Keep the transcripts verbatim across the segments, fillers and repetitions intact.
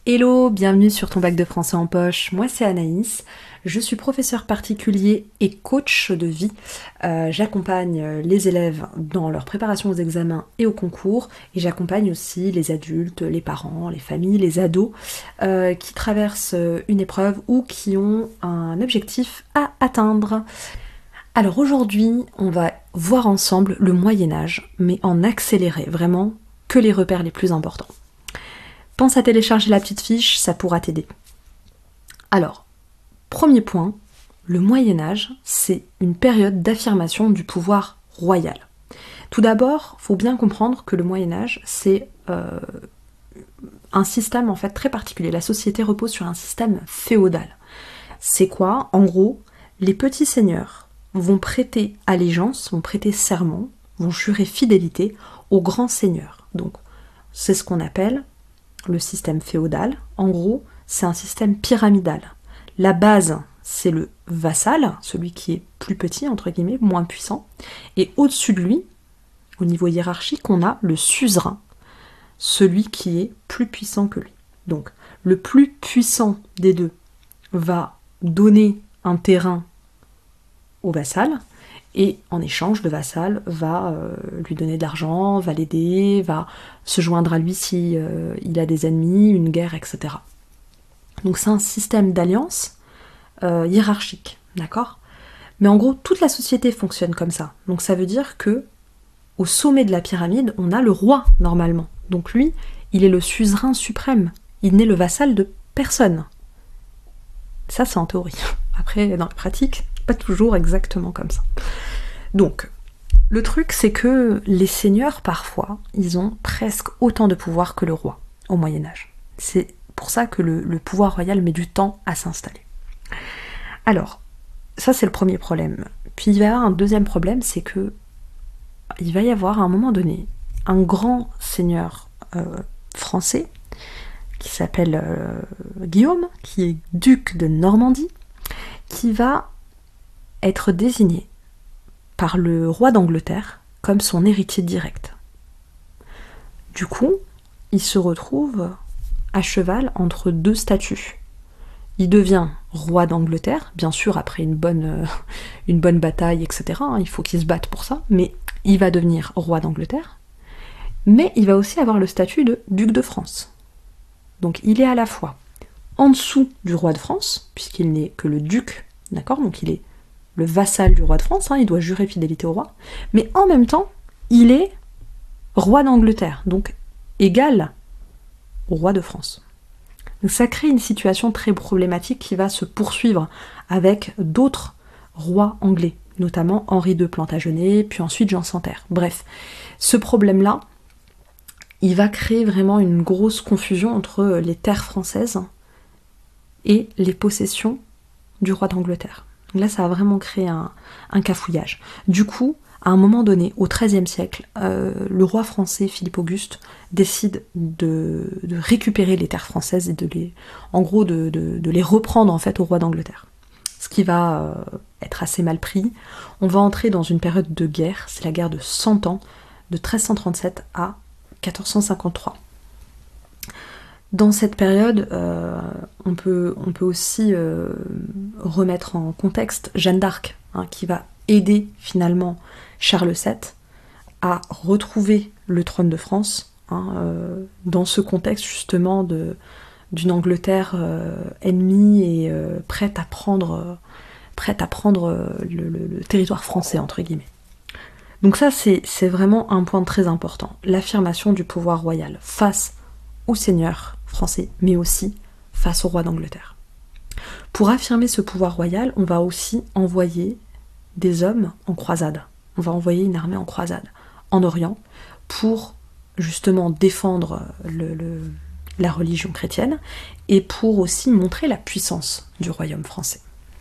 Hello, bienvenue sur ton bac de français en poche. Moi c'est Anaïs, je suis professeur particulier et coach de vie. Euh, j'accompagne les élèves dans leur préparation aux examens et aux concours et j'accompagne aussi les adultes, les parents, les familles, les ados euh, qui traversent une épreuve ou qui ont un objectif à atteindre. Alors aujourd'hui, on va voir ensemble le Moyen-Âge, mais en accéléré, vraiment que les repères les plus importants. Pense à télécharger la petite fiche, ça pourra t'aider. Alors, premier point, le Moyen-Âge, c'est une période d'affirmation du pouvoir royal. Tout d'abord, il faut bien comprendre que le Moyen-Âge, c'est euh, un système en fait très particulier. La société repose sur un système féodal. C'est quoi? En gros, les petits seigneurs vont prêter allégeance, vont prêter serment, vont jurer fidélité aux grands seigneurs. Donc, c'est ce qu'on appelle le système féodal. En gros, c'est un système pyramidal. La base, c'est le vassal, celui qui est plus petit, entre guillemets, moins puissant. Et au-dessus de lui, au niveau hiérarchique, on a le suzerain, celui qui est plus puissant que lui. Donc, le plus puissant des deux va donner un terrain au vassal, et en échange, le vassal va euh, lui donner de l'argent, va l'aider, va se joindre à lui si euh, il a des ennemis, une guerre, et cetera. Donc c'est un système d'alliance euh, hiérarchique, d'accord? Mais en gros, toute la société fonctionne comme ça. Donc ça veut dire que au sommet de la pyramide, on a le roi, normalement. Donc lui, il est le suzerain suprême. Il n'est le vassal de personne. Ça, c'est en théorie. Après, dans la pratique, pas toujours exactement comme ça. Donc, le truc, c'est que les seigneurs, parfois, ils ont presque autant de pouvoir que le roi au Moyen-Âge. C'est pour ça que le, le pouvoir royal met du temps à s'installer. Alors, ça c'est le premier problème. Puis il va y avoir un deuxième problème, c'est que il va y avoir à un moment donné un grand seigneur euh, français qui s'appelle euh, Guillaume, qui est duc de Normandie, qui va être désigné par le roi d'Angleterre comme son héritier direct. Du coup, il se retrouve à cheval entre deux statuts. Il devient roi d'Angleterre, bien sûr après une bonne, euh, une bonne bataille, et cetera. Hein, il faut qu'il se batte pour ça, mais il va devenir roi d'Angleterre. Mais il va aussi avoir le statut de duc de France. Donc il est à la fois en dessous du roi de France, puisqu'il n'est que le duc, d'accord? Donc il est le vassal du roi de France, hein, il doit jurer fidélité au roi, mais en même temps, il est roi d'Angleterre, donc égal au roi de France. Donc ça crée une situation très problématique qui va se poursuivre avec d'autres rois anglais, notamment Henri deux Plantagenet, puis ensuite Jean sans Terre. Bref, ce problème-là, il va créer vraiment une grosse confusion entre les terres françaises et les possessions du roi d'Angleterre. Donc là, ça va vraiment créer un, un cafouillage. Du coup, à un moment donné, au XIIIe siècle, euh, le roi français Philippe Auguste décide de, de récupérer les terres françaises et de les, en gros, de, de, de les reprendre en fait au roi d'Angleterre. Ce qui va euh, être assez mal pris. On va entrer dans une période de guerre, c'est la guerre de cent ans, de treize cent trente-sept à quatorze cent cinquante-trois. Dans cette période, euh, on, peut, on peut aussi euh, remettre en contexte Jeanne d'Arc, hein, qui va aider finalement Charles sept à retrouver le trône de France, hein, euh, dans ce contexte justement de, d'une Angleterre euh, ennemie et euh, prête à prendre, euh, prête à prendre euh, le, le, le territoire français, entre guillemets. Donc ça, c'est, c'est vraiment un point très important, l'affirmation du pouvoir royal face aux seigneurs français, mais aussi face au roi d'Angleterre. Pour affirmer ce pouvoir royal, on va aussi envoyer des hommes en croisade. On va envoyer une armée en croisade en Orient pour justement défendre le, le, la religion chrétienne et pour aussi montrer la puissance du royaume français.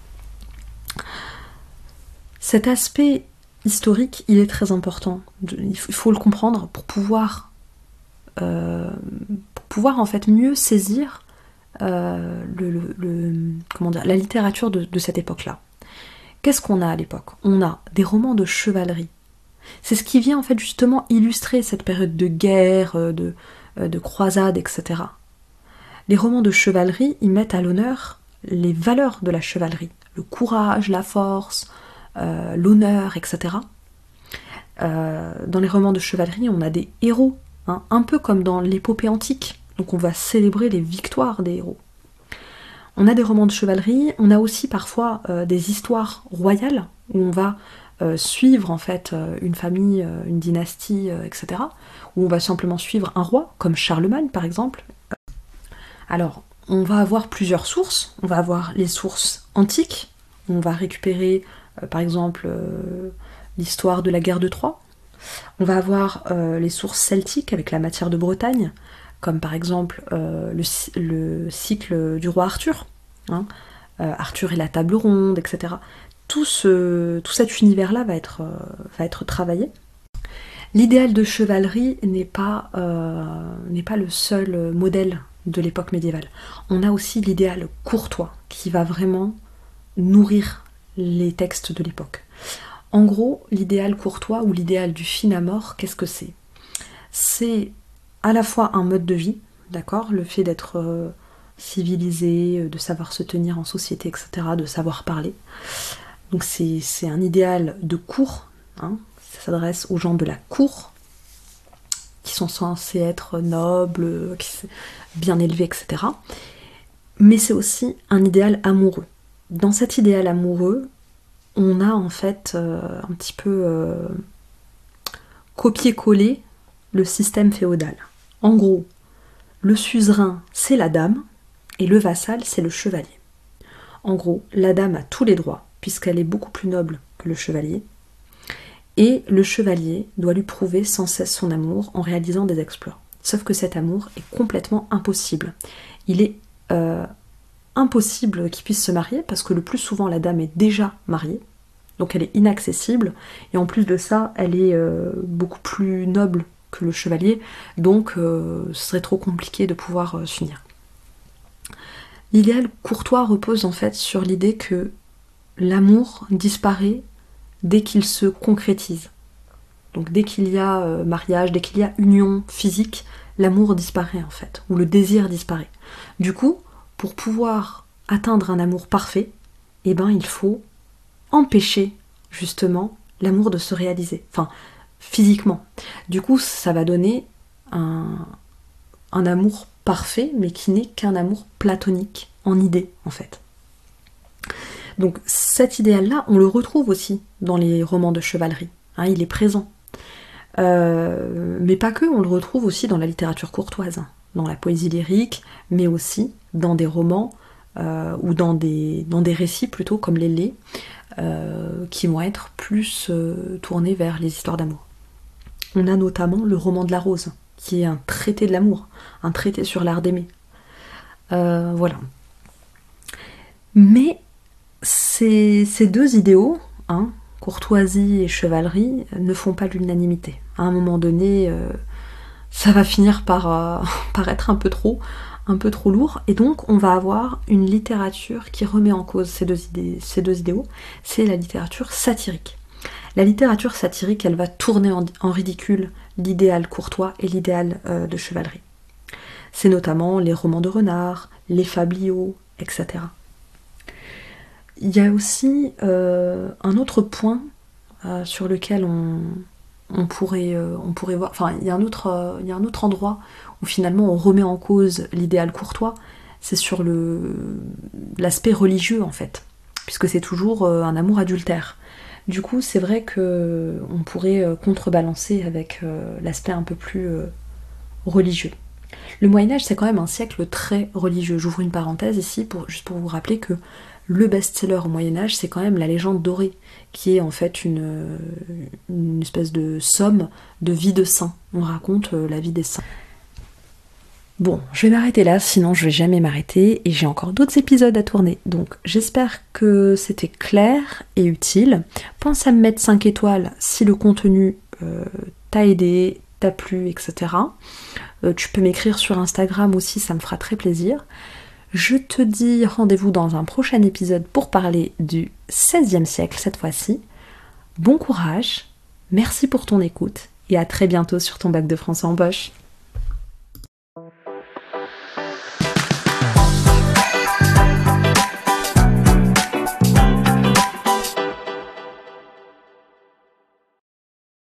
Cet aspect historique, il est très important. Il faut le comprendre pour pouvoir, euh, pour pouvoir en fait mieux saisir euh, le, le, le, comment dire, la littérature de, de cette époque-là. Qu'est-ce qu'on a à l'époque? On a des romans de chevalerie. C'est ce qui vient en fait justement illustrer cette période de guerre, de, de croisade, et cetera. Les romans de chevalerie, ils mettent à l'honneur les valeurs de la chevalerie, le courage, la force, euh, l'honneur, et cetera. Euh, dans les romans de chevalerie, on a des héros, hein, un peu comme dans l'épopée antique, donc on va célébrer les victoires des héros. On a des romans de chevalerie, on a aussi parfois euh, des histoires royales, où on va euh, suivre en fait euh, une famille, euh, une dynastie, euh, et cetera. Où on va simplement suivre un roi, comme Charlemagne par exemple. Alors, on va avoir plusieurs sources, on va avoir les sources antiques, on va récupérer euh, par exemple euh, l'histoire de la guerre de Troie, on va avoir euh, les sources celtiques avec la matière de Bretagne, comme par exemple euh, le, le cycle du roi Arthur, hein, euh, Arthur et la table ronde, et cetera. Tout, ce, tout cet univers-là va être, euh, va être travaillé. L'idéal de chevalerie n'est pas, euh, n'est pas le seul modèle de l'époque médiévale. On a aussi l'idéal courtois qui va vraiment nourrir les textes de l'époque. En gros, l'idéal courtois ou l'idéal du fin amour, qu'est-ce que c'est? C'est à la fois un mode de vie, d'accord, le fait d'être euh, civilisé, de savoir se tenir en société, et cetera, de savoir parler. Donc c'est, c'est un idéal de cour, hein, ça s'adresse aux gens de la cour, qui sont censés être nobles, bien élevés, et cetera. Mais c'est aussi un idéal amoureux. Dans cet idéal amoureux, on a en fait euh, un petit peu euh, copié-collé le système féodal. En gros, le suzerain, c'est la dame, et le vassal, c'est le chevalier. En gros, la dame a tous les droits, puisqu'elle est beaucoup plus noble que le chevalier, et le chevalier doit lui prouver sans cesse son amour en réalisant des exploits. Sauf que cet amour est complètement impossible. Il est euh, impossible qu'il puisse se marier, parce que le plus souvent la dame est déjà mariée, donc elle est inaccessible, et en plus de ça, elle est euh, beaucoup plus noble que le chevalier, donc euh, ce serait trop compliqué de pouvoir euh, s'unir. L'idéal courtois repose en fait sur l'idée que l'amour disparaît dès qu'il se concrétise. Donc dès qu'il y a euh, mariage, dès qu'il y a union physique, l'amour disparaît en fait, ou le désir disparaît. Du coup, pour pouvoir atteindre un amour parfait, eh ben il faut empêcher justement l'amour de se réaliser, enfin physiquement. Du coup, ça va donner un, un amour parfait, mais qui n'est qu'un amour platonique, en idée en fait. Donc cet idéal-là, on le retrouve aussi dans les romans de chevalerie, hein, il est présent. Euh, mais pas que, on le retrouve aussi dans la littérature courtoise, dans la poésie lyrique, mais aussi dans des romans euh, ou dans des, dans des récits plutôt comme les laits, euh, qui vont être plus euh, tournés vers les histoires d'amour. On a notamment le roman de la rose, qui est un traité de l'amour, un traité sur l'art d'aimer. Euh, voilà. Mais ces, ces deux idéaux, hein, courtoisie et chevalerie, ne font pas l'unanimité. À un moment donné, euh, ça va finir par, euh, par être un peu trop, un peu trop lourd, et donc on va avoir une littérature qui remet en cause ces deux, idées, ces deux idéaux, c'est la littérature satirique. La littérature satirique, elle va tourner en, en ridicule l'idéal courtois et l'idéal euh, de chevalerie. C'est notamment les romans de renard, les fabliaux, et cetera. Il y a aussi euh, un autre point euh, sur lequel on, on, pourrait, euh, on pourrait voir, enfin il y a un autre, euh, il y a un autre endroit où finalement on remet en cause l'idéal courtois, c'est sur le, l'aspect religieux en fait, puisque c'est toujours euh, un amour adultère. Du coup, c'est vrai qu'on pourrait contrebalancer avec l'aspect un peu plus religieux. Le Moyen-Âge, c'est quand même un siècle très religieux. J'ouvre une parenthèse ici, pour, juste pour vous rappeler que le best-seller au Moyen-Âge, c'est quand même La Légende dorée, qui est en fait une, une espèce de somme de vie de saints. On raconte la vie des saints. Bon, je vais m'arrêter là, sinon je vais jamais m'arrêter et j'ai encore d'autres épisodes à tourner. Donc j'espère que c'était clair et utile. Pense à me mettre cinq étoiles si le contenu euh, t'a aidé, t'a plu, et cetera. Euh, tu peux m'écrire sur Instagram aussi, ça me fera très plaisir. Je te dis rendez-vous dans un prochain épisode pour parler du seizième siècle cette fois-ci. Bon courage, merci pour ton écoute et à très bientôt sur ton bac de français en poche.